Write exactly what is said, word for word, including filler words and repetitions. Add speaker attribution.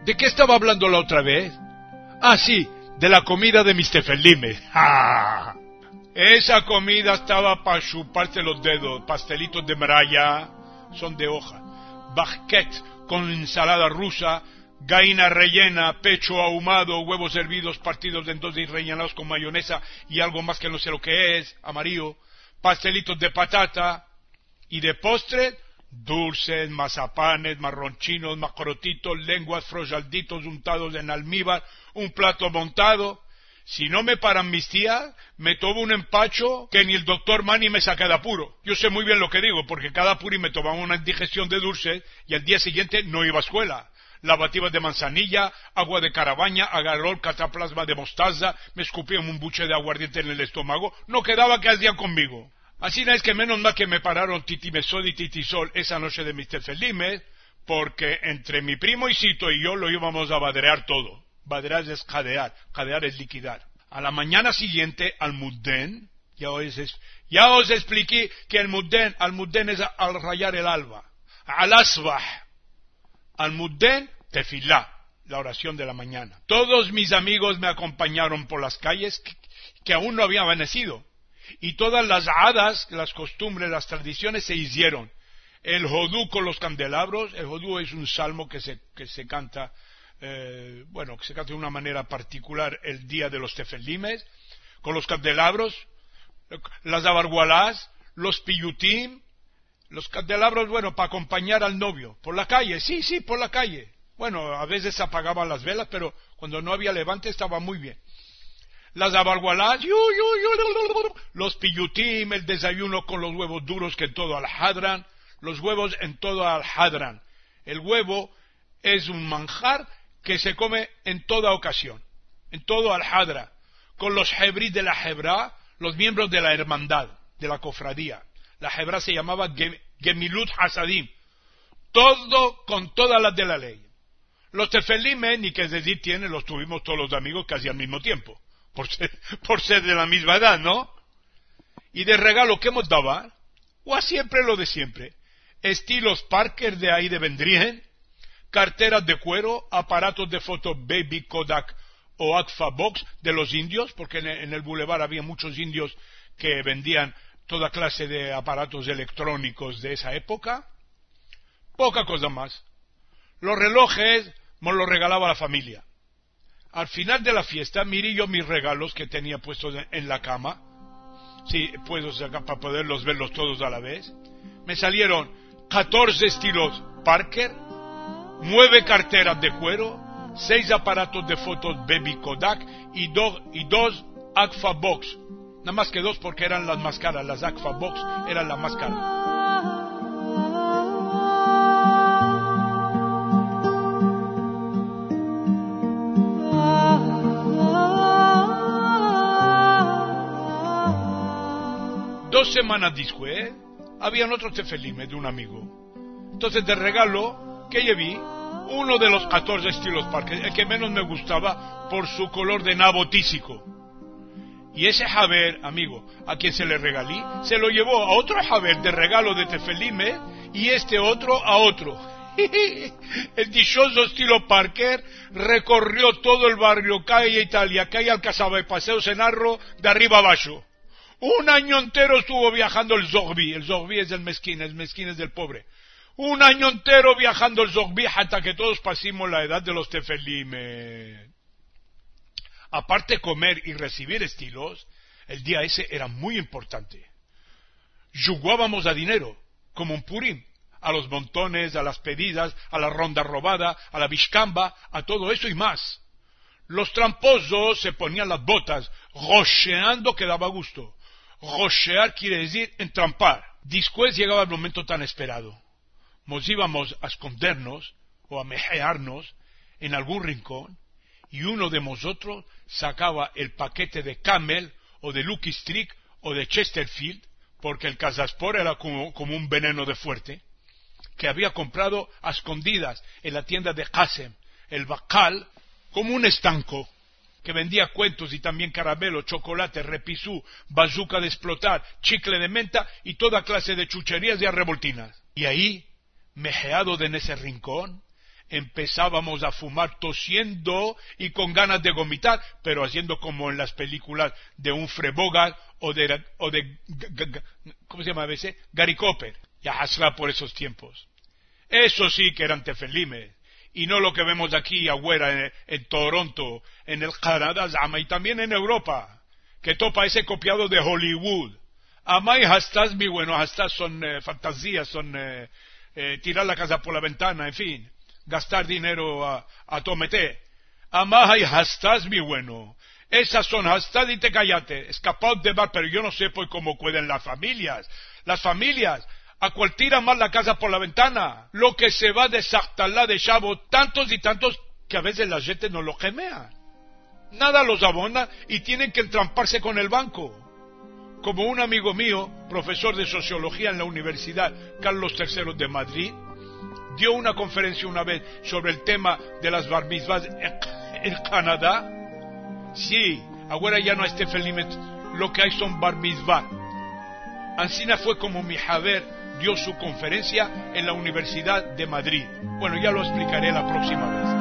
Speaker 1: ¿De qué estaba hablando la otra vez? Ah, sí, de la comida de mis tefelimes. ¡Ah! Esa comida estaba para chuparse los dedos. Pastelitos de maraya, son de hoja. Baguette con ensalada rusa, gallina rellena, pecho ahumado, huevos hervidos partidos en dos y rellenados con mayonesa y algo más que no sé lo que es, amarillo. Pastelitos de patata y de postre, dulces, mazapanes, marronchinos, macrotitos, lenguas, frollalditos untados en almíbar, un plato montado. Si no me paran mis tías, me tomo un empacho que ni el doctor Manny me saca de apuro. Yo sé muy bien lo que digo, porque cada puri me tomaba una indigestión de dulce y al día siguiente no iba a escuela. Lavativas de manzanilla, agua de carabaña, agarrol, cataplasma de mostaza, me escupían un buche de aguardiente en el estómago, no quedaba que hacían conmigo. Así no es que menos mal que me pararon Titimesol y Titisol esa noche de mis tefelimes, porque entre mi primo Isito y yo lo íbamos a badrear todo. Badrear es jadear, jadear es liquidar. A la mañana siguiente, al mudden, ya os, ya os expliqué que el mudden, al mudden es al rayar el alba. Al asbah, al mudden, tefilá, la oración de la mañana. Todos mis amigos me acompañaron por las calles que, que aún no había amanecido. Y todas las hadas, las costumbres, las tradiciones se hicieron. El hodú con los candelabros, el hodú es un salmo que se, que se canta, eh, bueno, que se canta de una manera particular el día de los tefelimes, con los candelabros, las abargualás, los piyutim, los candelabros, bueno, para acompañar al novio, por la calle, sí, sí, por la calle. Bueno, a veces apagaban las velas, pero cuando no había levante estaba muy bien. Las abargualás, los piyutim, el desayuno con los huevos duros que en todo al-hadran, los huevos en todo al-hadran. El huevo es un manjar que se come en toda ocasión, en todo al-hadra, con los hebrí de la Hebrá, los miembros de la hermandad, de la cofradía. La Hebrá se llamaba Gemilut Hasadim, todo con todas las de la ley. Los tefelimes, ni que decir tiene, los tuvimos todos los amigos casi al mismo tiempo. Por ser, por ser de la misma edad, ¿no? Y de regalo, ¿qué nos daba? O a siempre lo de siempre. Estilos Parker de ahí de Vendrien, carteras de cuero, aparatos de foto Baby Kodak o Agfa Box de los indios, porque en el, en el bulevar había muchos indios que vendían toda clase de aparatos electrónicos de esa época. Poca cosa más. Los relojes me los regalaba la familia. Al final de la fiesta, miré yo mis regalos que tenía puestos en la cama. Sí, puedo sacar para poderlos verlos todos a la vez. Me salieron catorce estilos Parker, nueve carteras de cuero, seis aparatos de fotos Baby Kodak y, do, y dos Agfa Box. Nada más que dos porque eran las más caras. Las Agfa Box eran las más caras. Dos semanas después, habían otros tefelimes de un amigo. Entonces, de regalo, que llevé uno de los catorce estilos Parker, el que menos me gustaba por su color de nabo tísico. Y ese Javer, amigo, a quien se le regalí, se lo llevó a otro Javer de regalo de tefelime y este otro a otro. El dichoso estilo Parker recorrió todo el barrio, calle Italia, calle Alcazaba y Paseo Senarro, de arriba abajo. Un año entero estuvo viajando el Zogbi. El Zogbi es el mezquín, el mezquín es del pobre. Un año entero viajando el Zogbi hasta que todos pasamos la edad de los tefelime. Aparte de comer y recibir estilos, el día ese era muy importante. Jugábamos a dinero, como un purín, a los montones, a las pedidas, a la ronda robada, a la biscamba, a todo eso y más. Los tramposos se ponían las botas, rocheando que daba gusto. Rochear quiere decir entrampar. Después llegaba el momento tan esperado. Nos íbamos a escondernos o a mejearnos en algún rincón y uno de nosotros sacaba el paquete de Camel o de Lucky Strike o de Chesterfield, porque el Casaspor era como, como un veneno de fuerte, que había comprado a escondidas en la tienda de Qasem, el Bacal, como un estanco, que vendía cuentos y también caramelo, chocolate, repisú, bazuca de explotar, chicle de menta y toda clase de chucherías y arreboltinas. Y ahí, mejeado en ese rincón, empezábamos a fumar tosiendo y con ganas de vomitar, pero haciendo como en las películas de Humphrey Bogart o de, o de ¿cómo se llama a veces? Gary Cooper. Ya hasra por esos tiempos. Eso sí que eran tefelimes. Y no lo que vemos aquí afuera en, en Toronto, en el Canadá, y también en Europa, que topa ese copiado de Hollywood. Amay hastas, mi bueno, hastas son eh, fantasías, son eh, eh, tirar la casa por la ventana, en fin, gastar dinero a, a tomete. Amay hastas, mi bueno, esas son hastas y te callate, escapados de bar, pero yo no sé pues cómo cuiden las familias, las familias, a cual tiran más la casa por la ventana, lo que se va de Sartalá de Chavo, tantos y tantos que a veces la gente no lo gemea, nada los abona y tienen que entramparse con el banco. Como un amigo mío, profesor de sociología en la Universidad Carlos tercero de Madrid, dio una conferencia una vez sobre el tema de las bar mitzvahs en Canadá. Sí, ahora ya no hay tefelim, lo que hay son bar mitzvah. Ancina fue como mi Javer dio su conferencia en la Universidad de Madrid. Bueno, ya lo explicaré la próxima vez.